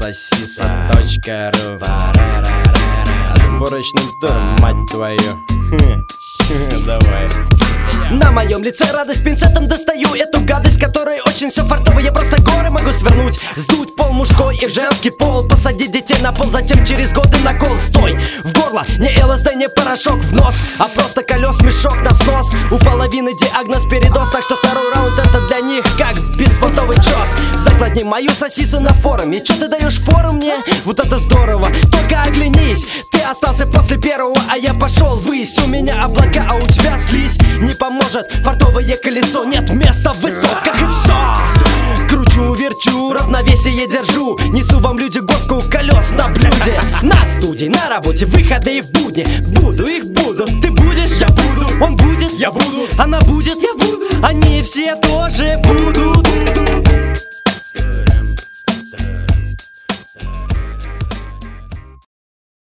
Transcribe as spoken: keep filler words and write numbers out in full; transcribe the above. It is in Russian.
сосиса точка ру. Бурочный тур, мать твою. Давай. На моем лице радость, пинцетом достаю эту гадость, которой очень все фартово. Я просто горы могу свернуть, сдуть пол мужской и женский пол, посадить детей на пол, затем через годы на кол. Стой, в горло, не ЛСД, не порошок в нос, а просто колес мешок на снос. У половины диагноз передоз, так что второй раунд это для них как беспонтовый чёс. Закладни мою сосису на форуме. Чё ты даешь фору мне? Вот это здорово, только оглянись. Ты остался после первого, а я пошел ввысь. У меня облака, а у тебя слизь. Не поможет фартовое колесо, нет места в высотках и все. Кручу, верчу, равновесие держу. Несу вам, люди, горстку колес на блюде. На студии, на работе, выходные в будни. Буду, их буду, ты будешь, я буду. Он будет, я буду, она будет, я буду. Они все тоже будут.